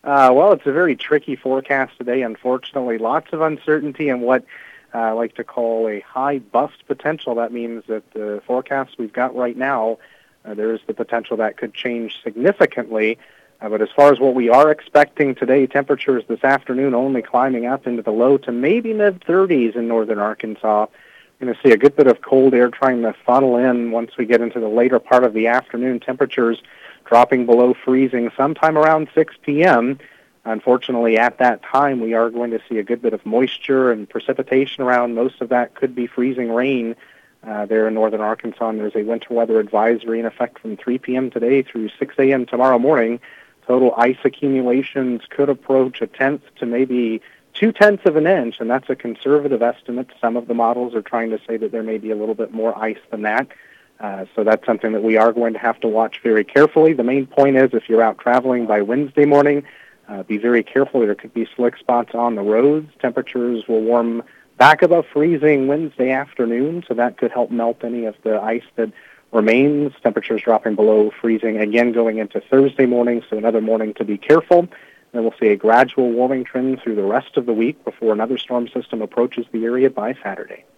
Well, it's a very tricky forecast today, unfortunately. Lots of uncertainty and what I like to call a high bust potential. That means that the forecast we've got right now, there is the potential that could change significantly. But as far as what we are expecting today, temperatures this afternoon only climbing up into the low to maybe mid-30s in northern Arkansas. We're going to see a good bit of cold air trying to funnel in once we get into the later part of the afternoon. Temperatures dropping below freezing sometime around 6 p.m. Unfortunately, at that time, we are going to see a good bit of moisture and precipitation around. Most of that could be freezing rain there in northern Arkansas. And there's a winter weather advisory in effect from 3 p.m. today through 6 a.m. tomorrow morning. Total ice accumulations could approach 1/10 to maybe 2/10 of an inch, and that's a conservative estimate. Some of the models are trying to say that there may be a little bit more ice than that. So that's something that we are going to have to watch very carefully. The main point is if you're out traveling by Wednesday morning, be very careful. There could be slick spots on the roads. Temperatures will warm back above freezing Wednesday afternoon, so that could help melt any of the ice that remains. Temperatures dropping below freezing again going into Thursday morning, so another morning to be careful. Then we'll see a gradual warming trend through the rest of the week before another storm system approaches the area by Saturday.